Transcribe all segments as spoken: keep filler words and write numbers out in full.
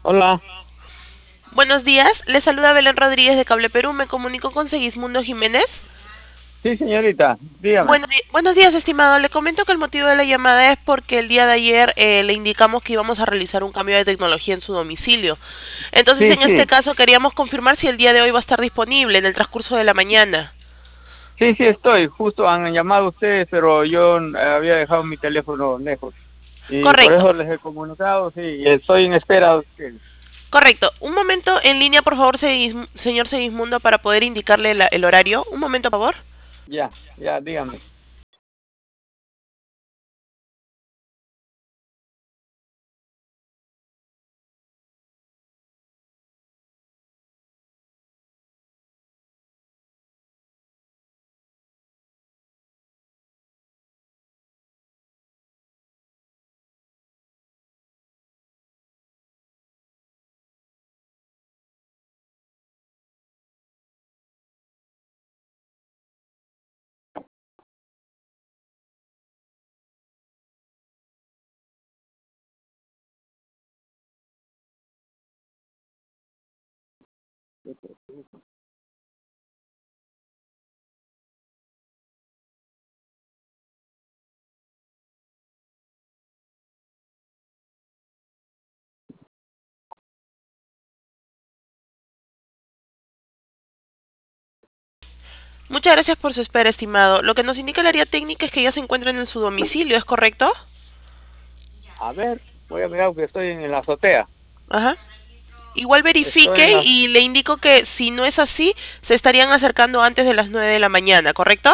Hola, Buenos días, le saluda Belén Rodríguez de Cable Perú. Me comunico con Segismundo Jiménez. sí señorita, dígame. Bueno, di- buenos días, estimado. Le comento que el motivo de la llamada es porque el día de ayer eh, le indicamos que íbamos a realizar un cambio de tecnología en su domicilio. Entonces, Sí, en este sí, caso, queríamos confirmar si el día de hoy va a estar disponible en el transcurso de la mañana. sí, sí estoy. Justo han llamado ustedes, pero yo eh, había dejado mi teléfono lejos y por Correcto, eso les he comunicado, sí, y estoy en espera de ustedes. correcto. Un momento en línea, por favor, Segism- señor Segismundo, para poder indicarle la- el horario. Un momento, por favor. Ya, ya, dígame. Muchas gracias por su espera, estimado. Lo que nos indica el área técnica es que ya se encuentran en su domicilio, ¿es correcto? A ver, voy a mirar que estoy en la azotea. Ajá. Igual Estoy en verifique la... y le indico que si no es así, se estarían acercando antes de las nueve de la mañana, ¿correcto?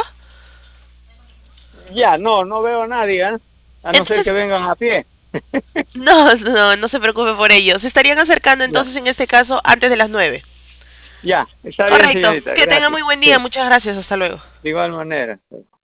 Ya, no, no veo a nadie, ¿eh? A no ser que Entonces, vengan a pie. no, no, no se preocupe por ello. Se estarían acercando Ya, entonces en este caso antes de las nueve. ya, está bien Correcto. señorita, Que tenga gracias. muy buen día. Sí, Muchas gracias. Hasta luego. de igual manera.